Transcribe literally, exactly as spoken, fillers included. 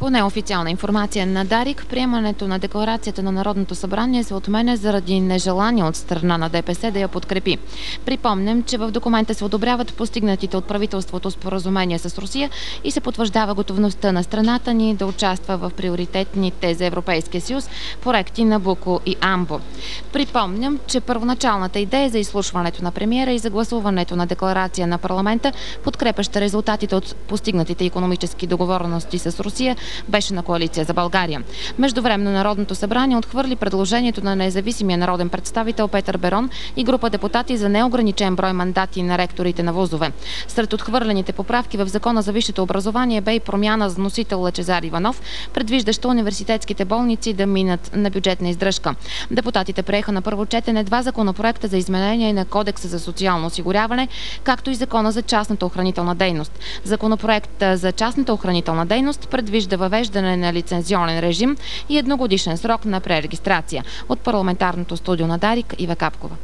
По неофициална информация на Дарик, приемането на декларацията на Народното събрание се отменя заради нежелание от страна на ДПС да я подкрепи. Припомням, че в документа се одобряват постигнатите от правителството споразумения с Русия и се потвърждава готовността на страната ни да участва в приоритетните за Европейския съюз проекти Набуко и Амбо. Припомням, че първоначалната идея за изслушването на премиера и за гласуването на декларация на парламента, подкрепяща резултатите от постигнатите икономически договорености с Русия, беше на Коалиция за България. Междувременно Народното събрание отхвърли предложението на независимия народен представител Петър Берон и група депутати за неограничен брой мандати на ректорите на вузове. Сред отхвърлените поправки в Закона за висшето образование бе и промяна с вносител Лъчезар Иванов, предвиждаща университетските болници да минат на бюджетна издръжка. Депутатите приеха на първо четене два законопроекта за изменение на Кодекса за социално осигуряване, както и Закона за частната охранителна дейност. Законопроектът за частната охранителна дейност предвижда въвеждане на лицензионен режим и едногодишен срок на пререгистрация. От парламентарното студио на Дарик, Ива Капкова.